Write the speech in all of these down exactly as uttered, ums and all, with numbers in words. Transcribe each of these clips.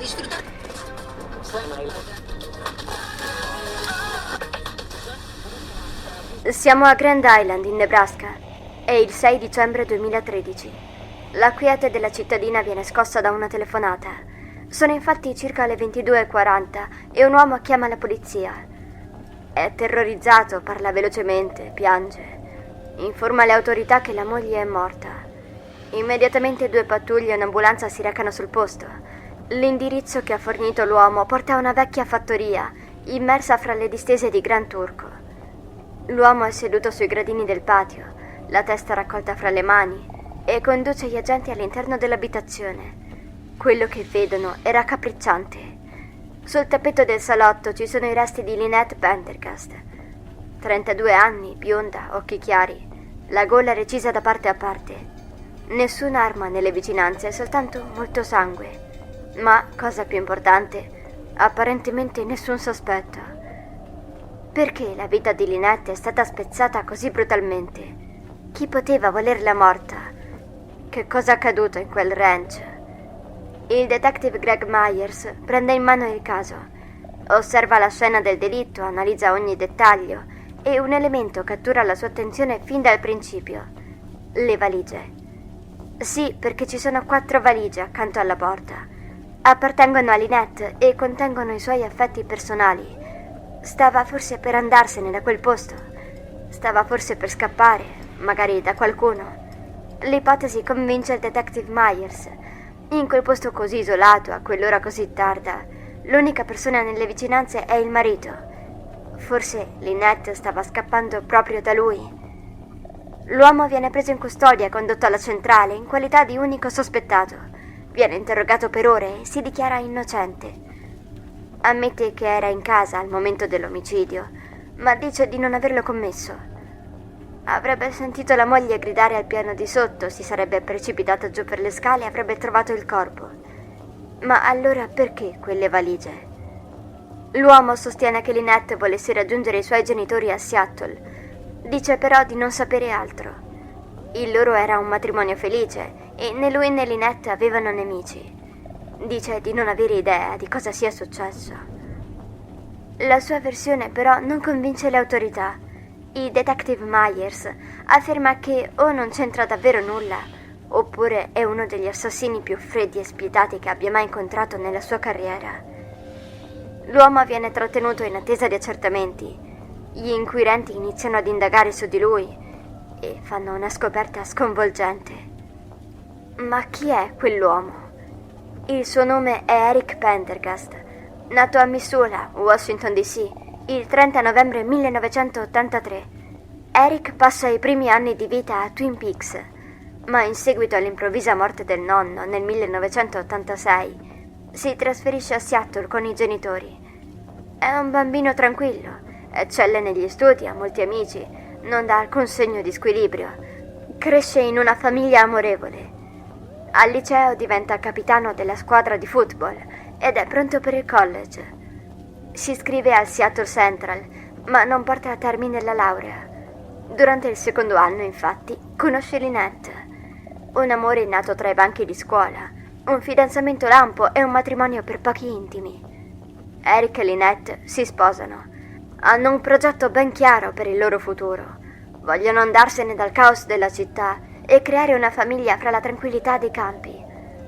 Siamo a Grand Island, in Nebraska. È il sei dicembre duemilatredici. La quiete della cittadina viene scossa da una telefonata. Sono infatti circa le ventidue e quaranta e un uomo chiama la polizia. È terrorizzato, parla velocemente, piange. Informa le autorità che la moglie è morta. Immediatamente due pattuglie e un'ambulanza si recano sul posto. L'indirizzo che ha fornito l'uomo porta a una vecchia fattoria, immersa fra le distese di Gran Turco. L'uomo è seduto sui gradini del patio, la testa raccolta fra le mani, e conduce gli agenti all'interno dell'abitazione. Quello che vedono è raccapricciante. Sul tappeto del salotto ci sono i resti di Lynette Pendergast. trentadue anni, bionda, occhi chiari, la gola recisa da parte a parte. Nessuna arma nelle vicinanze, soltanto molto sangue. Ma, cosa più importante, apparentemente nessun sospetto. Perché la vita di Lynette è stata spezzata così brutalmente? Chi poteva volerla morta? Che cosa è accaduto in quel ranch? Il detective Greg Myers prende in mano il caso. Osserva la scena del delitto, analizza ogni dettaglio e un elemento cattura la sua attenzione fin dal principio. Le valigie. Sì, perché ci sono quattro valigie accanto alla porta. Appartengono a Lynette e contengono i suoi affetti personali. Stava forse per andarsene da quel posto. Stava forse per scappare, magari da qualcuno. L'ipotesi convince il detective Myers. In quel posto così isolato, a quell'ora così tarda, l'unica persona nelle vicinanze è il marito. Forse Lynette stava scappando proprio da lui. L'uomo viene preso in custodia e condotto alla centrale in qualità di unico sospettato. Viene interrogato per ore e si dichiara innocente. Ammette che era in casa al momento dell'omicidio, ma dice di non averlo commesso. Avrebbe sentito la moglie gridare al piano di sotto, si sarebbe precipitato giù per le scale e avrebbe trovato il corpo. Ma allora perché quelle valigie? L'uomo sostiene che Lynette volesse raggiungere i suoi genitori a Seattle. Dice però di non sapere altro. Il loro era un matrimonio felice e né lui né Lynette avevano nemici. Dice di non avere idea di cosa sia successo. La sua versione però non convince le autorità. Il detective Myers afferma che o non c'entra davvero nulla, oppure è uno degli assassini più freddi e spietati che abbia mai incontrato nella sua carriera. L'uomo viene trattenuto in attesa di accertamenti. Gli inquirenti iniziano ad indagare su di lui e fanno una scoperta sconvolgente. Ma chi è quell'uomo? Il suo nome è Eric Pendergast, nato a Missoula, Washington D C, il trenta novembre millenovecentottantatré. Eric passa i primi anni di vita a Twin Peaks, ma in seguito all'improvvisa morte del nonno nel millenovecentottantasei si trasferisce a Seattle con i genitori. È un bambino tranquillo, eccelle negli studi, ha molti amici, non dà alcun segno di squilibrio. Cresce in una famiglia amorevole. Al liceo diventa capitano della squadra di football ed è pronto per il college. Si iscrive al Seattle Central, ma non porta a termine la laurea. Durante il secondo anno, infatti, conosce Lynette. Un amore nato tra i banchi di scuola, un fidanzamento lampo e un matrimonio per pochi intimi. Eric e Lynette si sposano. Hanno un progetto ben chiaro per il loro futuro. Vogliono andarsene dal caos della città e creare una famiglia fra la tranquillità dei campi.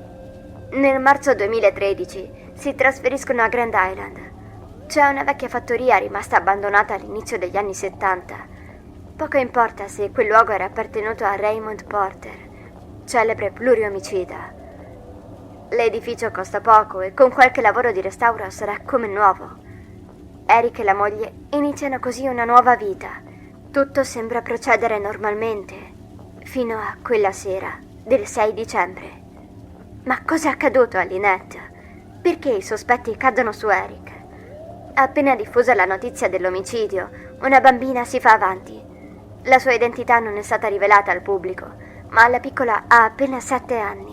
Nel marzo duemilatredici si trasferiscono a Grand Island. C'è una vecchia fattoria rimasta abbandonata all'inizio degli anni settanta. Poco importa se quel luogo era appartenuto a Raymond Porter, celebre pluriomicida. L'edificio costa poco e con qualche lavoro di restauro sarà come nuovo. Eric e la moglie iniziano così una nuova vita. Tutto sembra procedere normalmente, fino a quella sera del sei dicembre. Ma cosa è accaduto a Lynette? Perché i sospetti cadono su Eric? Appena diffusa la notizia dell'omicidio, una bambina si fa avanti. La sua identità non è stata rivelata al pubblico, ma la piccola ha appena sette anni.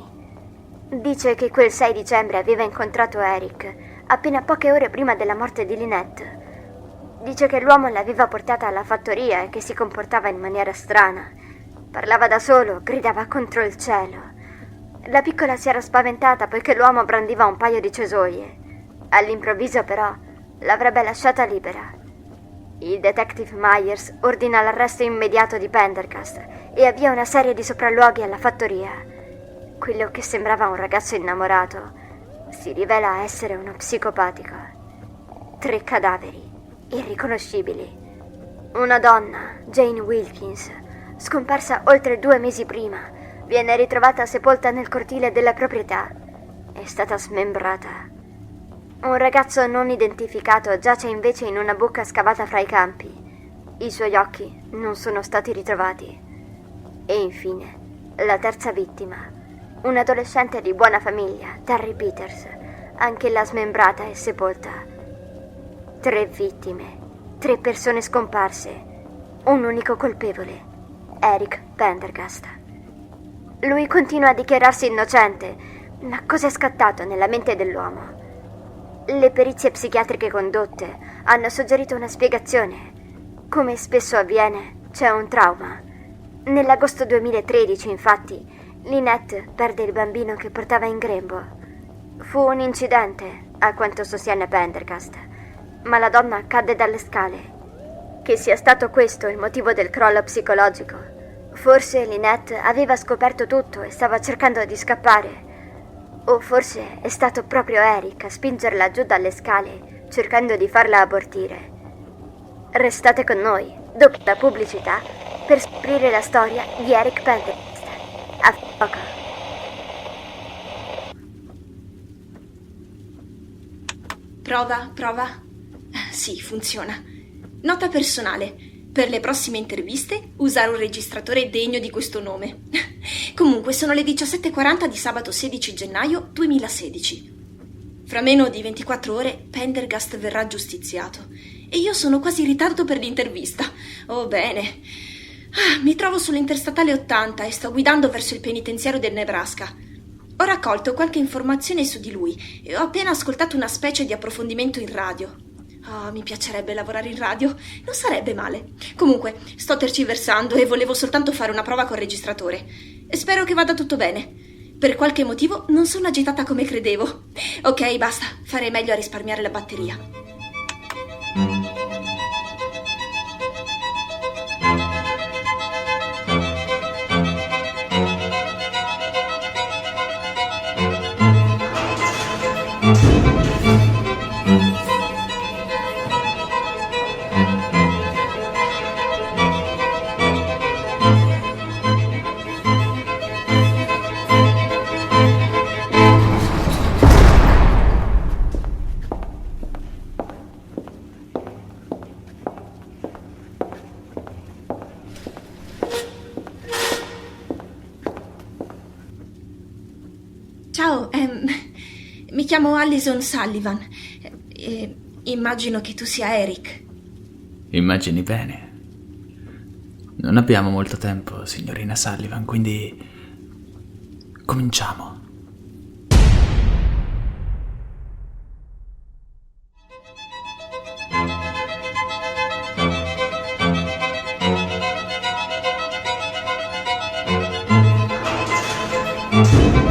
Dice che quel sei dicembre aveva incontrato Eric, appena poche ore prima della morte di Lynette. Dice che l'uomo l'aveva portata alla fattoria e che si comportava in maniera strana. Parlava da solo, gridava contro il cielo. La piccola si era spaventata poiché l'uomo brandiva un paio di cesoie. All'improvviso, però, l'avrebbe lasciata libera. Il detective Myers ordina l'arresto immediato di Pendergast e avvia una serie di sopralluoghi alla fattoria. Quello che sembrava un ragazzo innamorato si rivela essere uno psicopatico. Tre cadaveri, irriconoscibili. Una donna, Jane Wilkins, scomparsa oltre due mesi prima, viene ritrovata sepolta nel cortile della proprietà. È stata smembrata. Un ragazzo non identificato giace invece in una buca scavata fra i campi. I suoi occhi non sono stati ritrovati. E infine, la terza vittima, un adolescente di buona famiglia, Terry Peters, anch'ella smembrata e sepolta. Tre vittime, tre persone scomparse, un unico colpevole, Eric Pendergast. Lui continua a dichiararsi innocente, ma cos'è scattato nella mente dell'uomo? Le perizie psichiatriche condotte hanno suggerito una spiegazione. Come spesso avviene, c'è un trauma. Nell'agosto duemilatredici, infatti, Lynette perde il bambino che portava in grembo. Fu un incidente, a quanto sostiene Pendergast, ma la donna cadde dalle scale. Che sia stato questo il motivo del crollo psicologico. Forse Lynette aveva scoperto tutto e stava cercando di scappare. O forse è stato proprio Eric a spingerla giù dalle scale, cercando di farla abortire. Restate con noi, dopo la pubblicità, per scoprire la storia di Eric Pendergast. A poco. Prova, prova. Sì, funziona. Nota personale. Per le prossime interviste usare un registratore degno di questo nome. Comunque sono le diciassette e quaranta di sabato sedici gennaio duemilasedici. Fra meno di ventiquattro ore Pendergast verrà giustiziato e io sono quasi in ritardo per l'intervista. Oh bene. Ah, mi trovo sull'Interstatale ottanta e sto guidando verso il penitenziario del Nebraska. Ho raccolto qualche informazione su di lui e ho appena ascoltato una specie di approfondimento in radio. Oh, mi piacerebbe lavorare in radio, non sarebbe male. Comunque, sto tergiversando e volevo soltanto fare una prova col registratore. Spero che vada tutto bene. Per qualche motivo non sono agitata come credevo. Ok, basta, farei meglio a risparmiare la batteria. Ciao, ehm, mi chiamo Allison Sullivan. E immagino che tu sia Eric. Immagini bene. Non abbiamo molto tempo, signorina Sullivan, quindi cominciamo. Thank you.